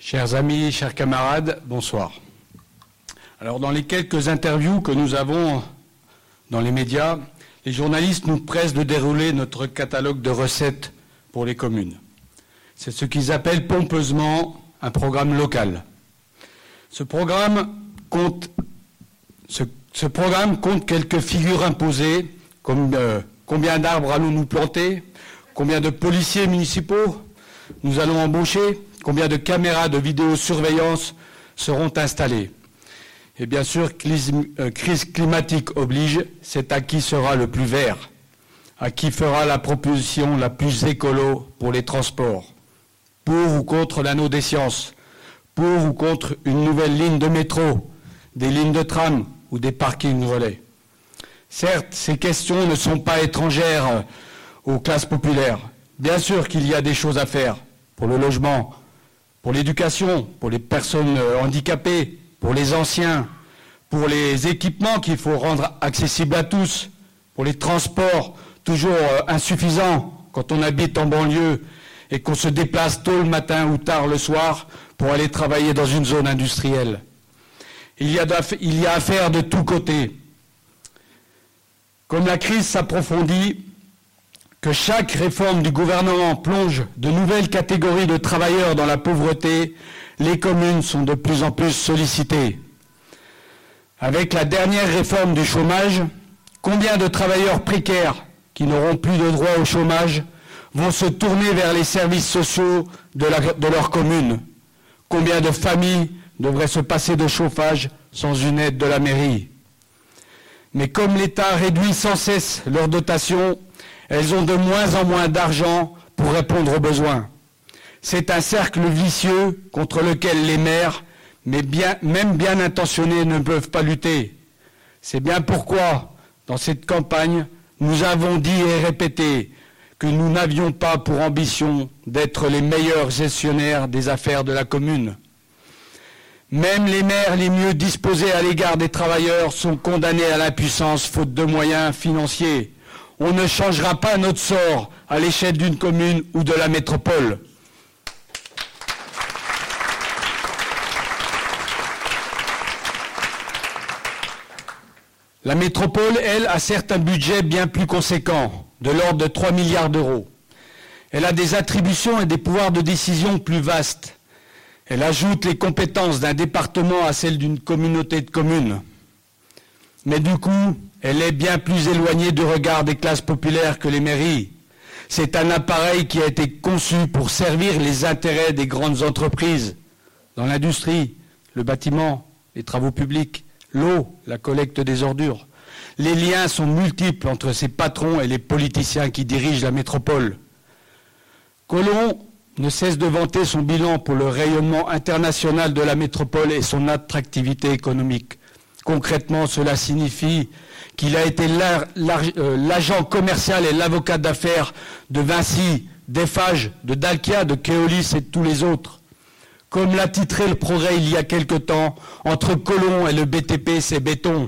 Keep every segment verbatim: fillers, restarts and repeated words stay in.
Chers amis, chers camarades, bonsoir. Alors, dans les quelques interviews que nous avons dans les médias, les journalistes nous pressent de dérouler notre catalogue de recettes pour les communes. C'est ce qu'ils appellent pompeusement un programme local. Ce programme compte, ce, ce programme compte quelques figures imposées, comme euh, combien d'arbres allons-nous planter, combien de policiers municipaux nous allons embaucher, combien de caméras de vidéosurveillance seront installées. Et bien sûr, crise, euh, crise climatique oblige, c'est à qui sera le plus vert, à qui fera la proposition la plus écolo pour les transports, pour ou contre l'anneau des sciences, pour ou contre une nouvelle ligne de métro, des lignes de tram ou des parkings relais. Certes, ces questions ne sont pas étrangères aux classes populaires. Bien sûr qu'il y a des choses à faire pour le logement, pour l'éducation, pour les personnes handicapées, pour les anciens, pour les équipements qu'il faut rendre accessibles à tous, pour les transports toujours insuffisants quand on habite en banlieue et qu'on se déplace tôt le matin ou tard le soir pour aller travailler dans une zone industrielle. Il y a, il y a à faire de tous côtés. Comme la crise s'approfondit, que chaque réforme du gouvernement plonge de nouvelles catégories de travailleurs dans la pauvreté, les communes sont de plus en plus sollicitées. Avec la dernière réforme du chômage, combien de travailleurs précaires qui n'auront plus de droit au chômage vont se tourner vers les services sociaux de, la, de leur commune? Combien de familles devraient se passer de chauffage sans une aide de la mairie? Mais comme l'État réduit sans cesse leurs dotations, elles ont de moins en moins d'argent pour répondre aux besoins. C'est un cercle vicieux contre lequel les maires, mais bien, même bien intentionnés, ne peuvent pas lutter. C'est bien pourquoi, dans cette campagne, nous avons dit et répété que nous n'avions pas pour ambition d'être les meilleurs gestionnaires des affaires de la commune. Même les maires les mieux disposés à l'égard des travailleurs sont condamnés à l'impuissance faute de moyens financiers. On ne changera pas notre sort à l'échelle d'une commune ou de la métropole. La métropole, elle, a certes un budget bien plus conséquent, de l'ordre de trois milliards d'euros. Elle a des attributions et des pouvoirs de décision plus vastes. Elle ajoute les compétences d'un département à celles d'une communauté de communes. Mais du coup, elle est bien plus éloignée du regard des classes populaires que les mairies. C'est un appareil qui a été conçu pour servir les intérêts des grandes entreprises, dans l'industrie, le bâtiment, les travaux publics, l'eau, la collecte des ordures. Les liens sont multiples entre ces patrons et les politiciens qui dirigent la métropole. Collomb ne cesse de vanter son bilan pour le rayonnement international de la métropole et son attractivité économique. Concrètement, cela signifie qu'il a été l'agent commercial et l'avocat d'affaires de Vinci, d'Eiffage, de Dalkia, de Keolis et de tous les autres. Comme l'a titré Le Progrès il y a quelque temps, entre Collomb et le B T P, c'est béton.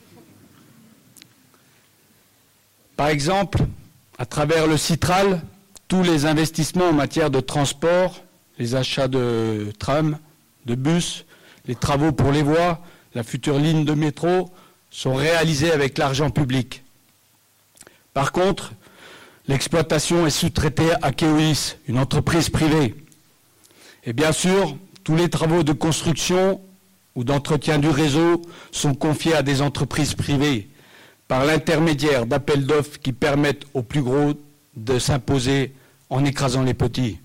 Par exemple, à travers le Citral, tous les investissements en matière de transport, les achats de trams, de bus, les travaux pour les voies, la future ligne de métro, sont réalisés avec l'argent public. Par contre, l'exploitation est sous-traitée à Keolis, une entreprise privée. Et bien sûr, tous les travaux de construction ou d'entretien du réseau sont confiés à des entreprises privées par l'intermédiaire d'appels d'offres qui permettent aux plus gros de s'imposer en écrasant les petits.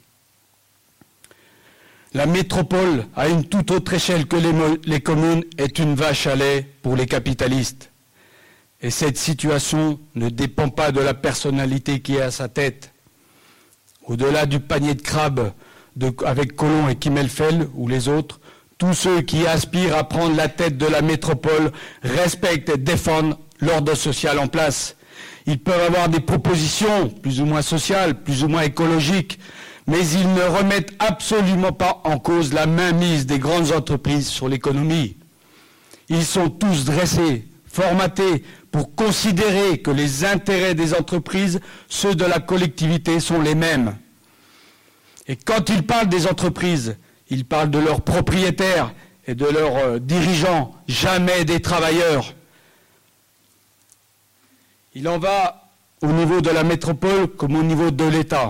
La métropole, à une toute autre échelle que les, les communes, est une vache à lait pour les capitalistes. Et cette situation ne dépend pas de la personnalité qui est à sa tête. Au-delà du panier de crabes de, avec Collomb et Kimmelfeld ou les autres, tous ceux qui aspirent à prendre la tête de la métropole respectent et défendent l'ordre social en place. Ils peuvent avoir des propositions plus ou moins sociales, plus ou moins écologiques, mais ils ne remettent absolument pas en cause la mainmise des grandes entreprises sur l'économie. Ils sont tous dressés, formatés pour considérer que les intérêts des entreprises, ceux de la collectivité, sont les mêmes. Et quand ils parlent des entreprises, Ils parlent de leurs propriétaires et de leurs euh, dirigeants, jamais des travailleurs. Il en va au niveau de la métropole comme au niveau de l'État.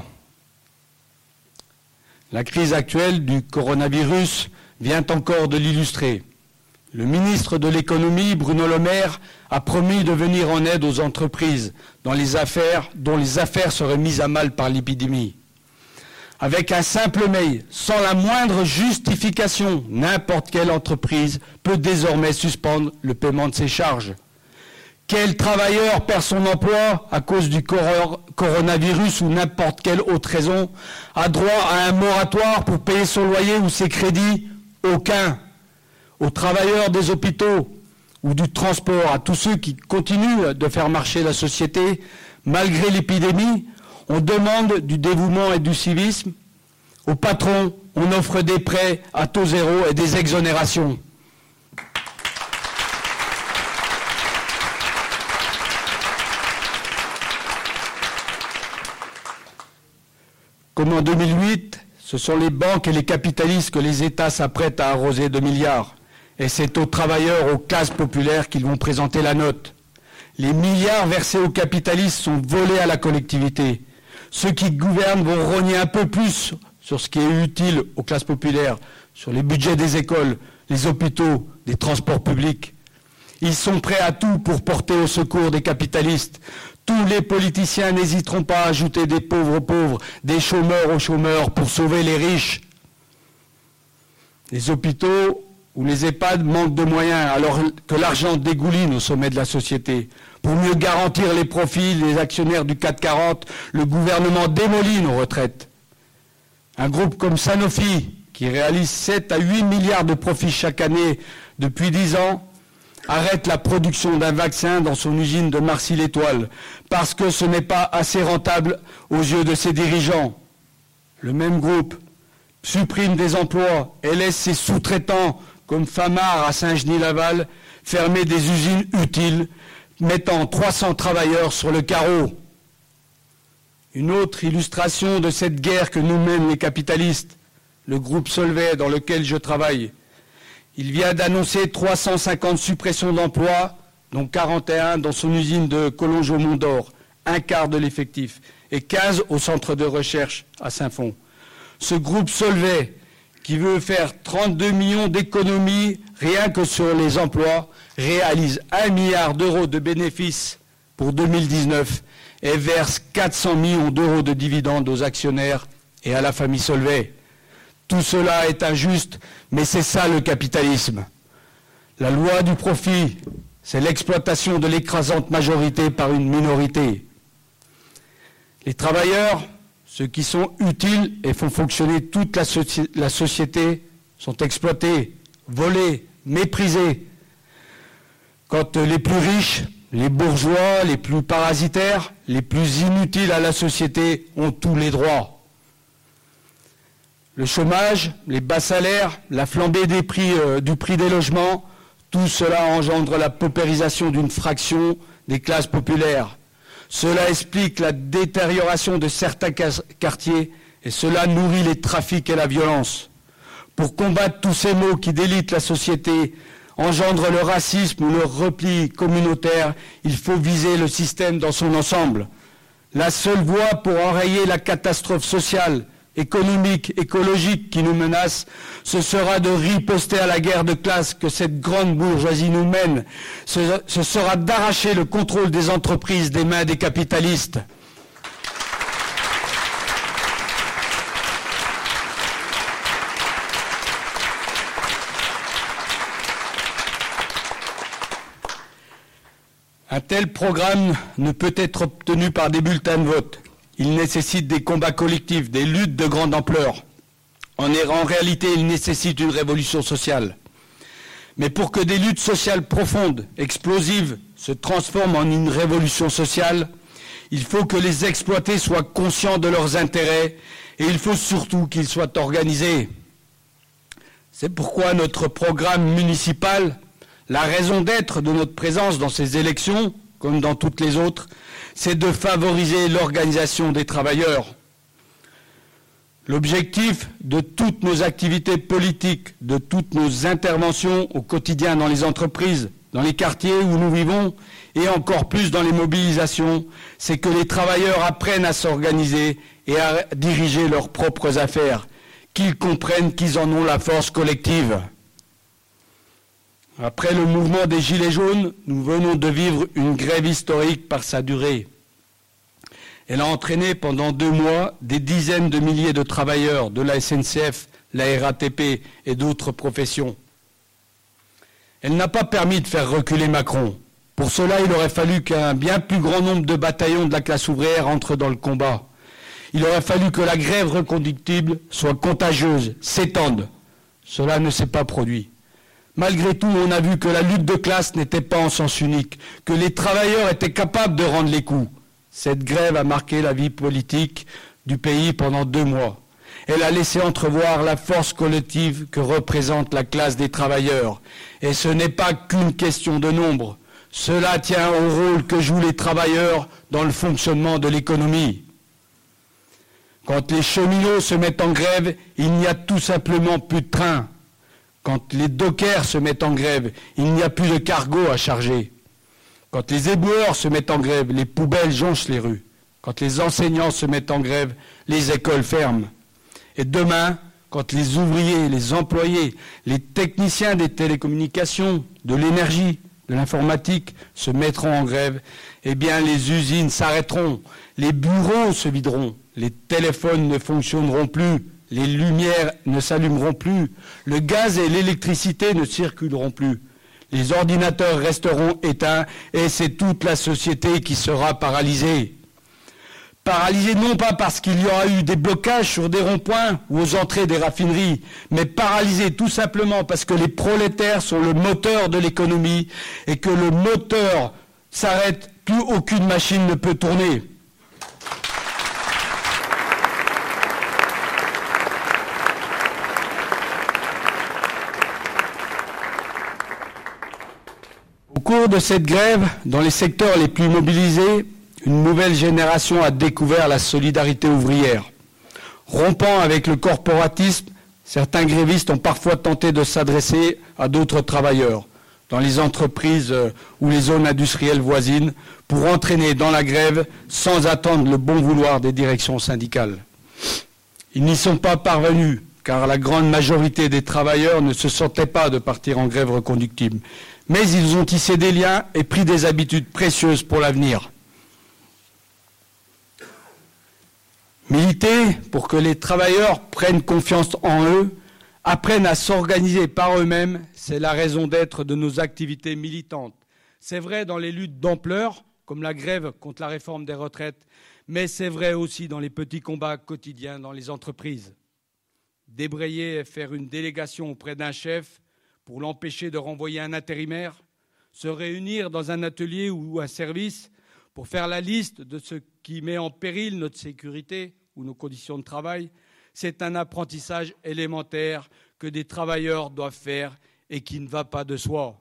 La crise actuelle du coronavirus vient encore de l'illustrer. Le ministre de l'économie, Bruno Le Maire, a promis de venir en aide aux entreprises dans les affaires, dont les affaires seraient mises à mal par l'épidémie. Avec un simple mail, sans la moindre justification, n'importe quelle entreprise peut désormais suspendre le paiement de ses charges. Quel travailleur perd son emploi à cause du coronavirus ou n'importe quelle autre raison a droit à un moratoire pour payer son loyer ou ses crédits? Aucun. Aux travailleurs des hôpitaux ou du transport, à tous ceux qui continuent de faire marcher la société, malgré l'épidémie, on demande du dévouement et du civisme. Aux patrons, on offre des prêts à taux zéro et des exonérations. Comme en deux mille huit, ce sont les banques et les capitalistes que les États s'apprêtent à arroser de milliards. Et c'est aux travailleurs, aux classes populaires qu'ils vont présenter la note. Les milliards versés aux capitalistes sont volés à la collectivité. Ceux qui gouvernent vont rogner un peu plus sur ce qui est utile aux classes populaires, sur les budgets des écoles, les hôpitaux, des transports publics. Ils sont prêts à tout pour porter au secours des capitalistes. Tous les politiciens n'hésiteront pas à ajouter des pauvres aux pauvres, des chômeurs aux chômeurs pour sauver les riches. Les hôpitaux ou les EHPAD manquent de moyens alors que l'argent dégouline au sommet de la société. Pour mieux garantir les profits, les actionnaires du C A C quarante, le gouvernement démolit nos retraites. Un groupe comme Sanofi, qui réalise sept à huit milliards de profits chaque année depuis dix ans, arrête la production d'un vaccin dans son usine de Marcy-l'Étoile, parce que ce n'est pas assez rentable aux yeux de ses dirigeants. Le même groupe supprime des emplois et laisse ses sous-traitants, comme Famar à Saint-Genis-Laval, fermer des usines utiles, mettant trois cents travailleurs sur le carreau. Une autre illustration de cette guerre que nous mènent les capitalistes, le groupe Solvay dans lequel je travaille. Il vient d'annoncer trois cent cinquante suppressions d'emplois, dont quarante et un dans son usine de Collonges-au-Mont-d'Or, un quart de l'effectif, et quinze au centre de recherche à Saint-Fond. Ce groupe Solvay, qui veut faire trente-deux millions d'économies rien que sur les emplois, réalise un milliard d'euros de bénéfices pour deux mille dix-neuf et verse quatre cents millions d'euros de dividendes aux actionnaires et à la famille Solvay. Tout cela est injuste, mais c'est ça le capitalisme. La loi du profit, c'est l'exploitation de l'écrasante majorité par une minorité. Les travailleurs, ceux qui sont utiles et font fonctionner toute la, soci- la société, sont exploités, volés, méprisés. Quand les plus riches, les bourgeois, les plus parasitaires, les plus inutiles à la société ont tous les droits. Le chômage, les bas salaires, la flambée des prix, euh, du prix des logements, tout cela engendre la paupérisation d'une fraction des classes populaires. Cela explique la détérioration de certains quartiers et cela nourrit les trafics et la violence. Pour combattre tous ces maux qui délitent la société, engendrent le racisme ou le repli communautaire, il faut viser le système dans son ensemble. La seule voie pour enrayer la catastrophe sociale, économique, écologique qui nous menace, ce sera de riposter à la guerre de classe que cette grande bourgeoisie nous mène. Ce, ce sera d'arracher le contrôle des entreprises des mains des capitalistes. Un tel programme ne peut être obtenu par des bulletins de vote. Il nécessite des combats collectifs, des luttes de grande ampleur. En, en réalité, il nécessite une révolution sociale. Mais pour que des luttes sociales profondes, explosives, se transforment en une révolution sociale, il faut que les exploités soient conscients de leurs intérêts et il faut surtout qu'ils soient organisés. C'est pourquoi notre programme municipal, la raison d'être de notre présence dans ces élections, comme dans toutes les autres, c'est de favoriser l'organisation des travailleurs. L'objectif de toutes nos activités politiques, de toutes nos interventions au quotidien dans les entreprises, dans les quartiers où nous vivons, et encore plus dans les mobilisations, c'est que les travailleurs apprennent à s'organiser et à diriger leurs propres affaires, qu'ils comprennent qu'ils en ont la force collective. Après le mouvement des Gilets jaunes, nous venons de vivre une grève historique par sa durée. Elle a entraîné pendant deux mois des dizaines de milliers de travailleurs de la S N C F, la R A T P et d'autres professions. Elle n'a pas permis de faire reculer Macron. Pour cela, il aurait fallu qu'un bien plus grand nombre de bataillons de la classe ouvrière entrent dans le combat. Il aurait fallu que la grève reconductible soit contagieuse, s'étende. Cela ne s'est pas produit. Malgré tout, on a vu que la lutte de classe n'était pas en sens unique, que les travailleurs étaient capables de rendre les coups. Cette grève a marqué la vie politique du pays pendant deux mois. Elle a laissé entrevoir la force collective que représente la classe des travailleurs. Et ce n'est pas qu'une question de nombre. Cela tient au rôle que jouent les travailleurs dans le fonctionnement de l'économie. Quand les cheminots se mettent en grève, il n'y a tout simplement plus de train. Quand les dockers se mettent en grève, il n'y a plus de cargo à charger. Quand les éboueurs se mettent en grève, les poubelles jonchent les rues. Quand les enseignants se mettent en grève, les écoles ferment. Et demain, quand les ouvriers, les employés, les techniciens des télécommunications, de l'énergie, de l'informatique se mettront en grève, eh bien les usines s'arrêteront, les bureaux se videront, les téléphones ne fonctionneront plus, les lumières ne s'allumeront plus, le gaz et l'électricité ne circuleront plus. Les ordinateurs resteront éteints et c'est toute la société qui sera paralysée. Paralysée non pas parce qu'il y aura eu des blocages sur des ronds-points ou aux entrées des raffineries, mais paralysée tout simplement parce que les prolétaires sont le moteur de l'économie et que le moteur s'arrête, plus aucune machine ne peut tourner. Au cours de cette grève, dans les secteurs les plus mobilisés, une nouvelle génération a découvert la solidarité ouvrière. Rompant avec le corporatisme, certains grévistes ont parfois tenté de s'adresser à d'autres travailleurs, dans les entreprises ou les zones industrielles voisines, pour entraîner dans la grève sans attendre le bon vouloir des directions syndicales. Ils n'y sont pas parvenus, car la grande majorité des travailleurs ne se sentaient pas de partir en grève reconductible. Mais ils ont tissé des liens et pris des habitudes précieuses pour l'avenir. Militer pour que les travailleurs prennent confiance en eux, apprennent à s'organiser par eux-mêmes, c'est la raison d'être de nos activités militantes. C'est vrai dans les luttes d'ampleur, comme la grève contre la réforme des retraites, mais c'est vrai aussi dans les petits combats quotidiens dans les entreprises. Débrayer et faire une délégation auprès d'un chef pour l'empêcher de renvoyer un intérimaire, se réunir dans un atelier ou un service pour faire la liste de ce qui met en péril notre sécurité ou nos conditions de travail, c'est un apprentissage élémentaire que des travailleurs doivent faire et qui ne va pas de soi.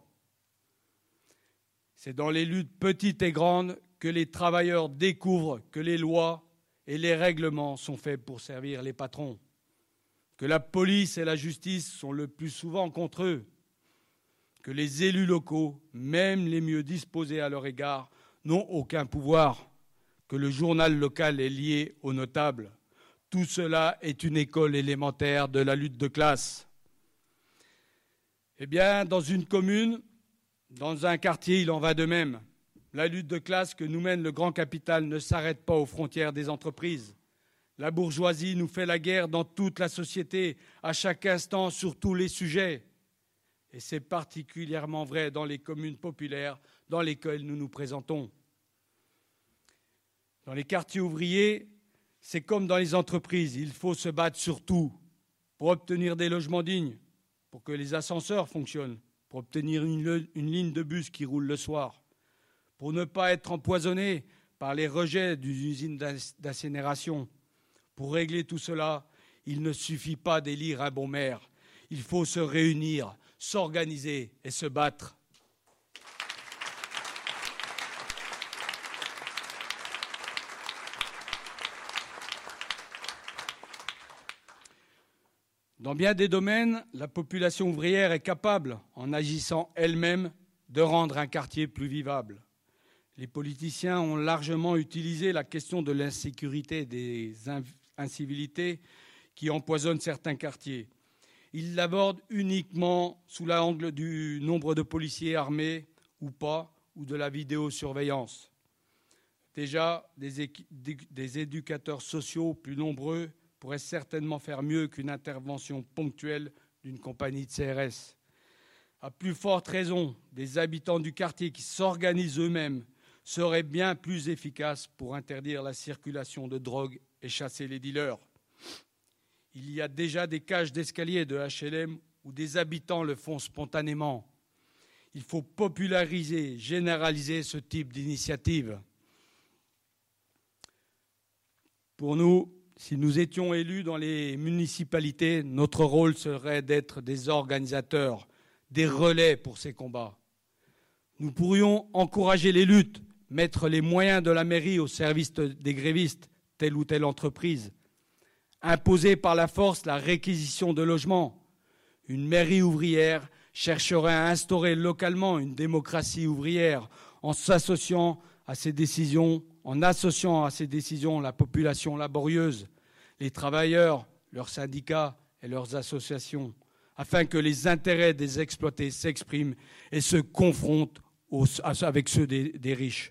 C'est dans les luttes petites et grandes que les travailleurs découvrent que les lois et les règlements sont faits pour servir les patrons, que la police et la justice sont le plus souvent contre eux, que les élus locaux, même les mieux disposés à leur égard, n'ont aucun pouvoir, que le journal local est lié aux notables. Tout cela est une école élémentaire de la lutte de classe. Eh bien, dans une commune, dans un quartier, il en va de même. La lutte de classe que nous mène le grand capital ne s'arrête pas aux frontières des entreprises. La bourgeoisie nous fait la guerre dans toute la société, à chaque instant, sur tous les sujets. Et c'est particulièrement vrai dans les communes populaires dans lesquelles nous nous présentons. Dans les quartiers ouvriers, c'est comme dans les entreprises, il faut se battre sur tout pour obtenir des logements dignes, pour que les ascenseurs fonctionnent, pour obtenir une, une ligne de bus qui roule le soir, pour ne pas être empoisonné par les rejets d'une usine d'incinération. Pour régler tout cela, il ne suffit pas d'élire un bon maire. Il faut se réunir, s'organiser et se battre. Dans bien des domaines, la population ouvrière est capable, en agissant elle-même, de rendre un quartier plus vivable. Les politiciens ont largement utilisé la question de l'insécurité et des incivilités qui empoisonnent certains quartiers. Ils l'abordent uniquement sous l'angle du nombre de policiers armés ou pas, ou de la vidéosurveillance. Déjà, des, des éducateurs sociaux plus nombreux pourraient certainement faire mieux qu'une intervention ponctuelle d'une compagnie de C R S. À plus forte raison, des habitants du quartier qui s'organisent eux-mêmes seraient bien plus efficaces pour interdire la circulation de drogue et chasser les dealers. Il y a déjà des cages d'escalier de H L M où des habitants le font spontanément. Il faut populariser, généraliser ce type d'initiative. Pour nous, si nous étions élus dans les municipalités, notre rôle serait d'être des organisateurs, des relais pour ces combats. Nous pourrions encourager les luttes, mettre les moyens de la mairie au service des grévistes, telle ou telle entreprise, imposer par la force la réquisition de logements. Une mairie ouvrière chercherait à instaurer localement une démocratie ouvrière en s'associant à ces décisions, en associant à ces décisions la population laborieuse, les travailleurs, leurs syndicats et leurs associations, afin que les intérêts des exploités s'expriment et se confrontent aux, avec ceux des, des riches.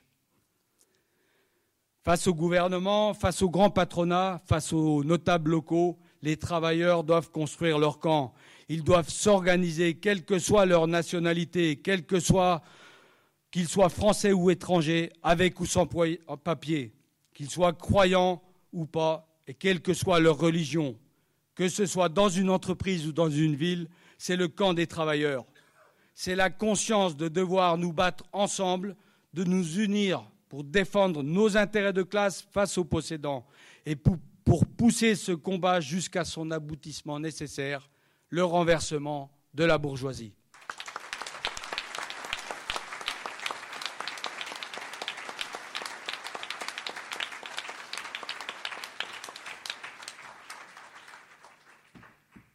Face au gouvernement, face au grand patronat, face aux notables locaux, les travailleurs doivent construire leur camp. Ils doivent s'organiser, quelle que soit leur nationalité, quel que soit, qu'ils soient français ou étrangers, avec ou sans papier, qu'ils soient croyants ou pas, et quelle que soit leur religion. Que ce soit dans une entreprise ou dans une ville, c'est le camp des travailleurs. C'est la conscience de devoir nous battre ensemble, de nous unir pour défendre nos intérêts de classe face aux possédants et pour, pour pousser ce combat jusqu'à son aboutissement nécessaire, le renversement de la bourgeoisie.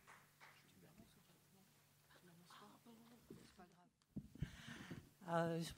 Euh,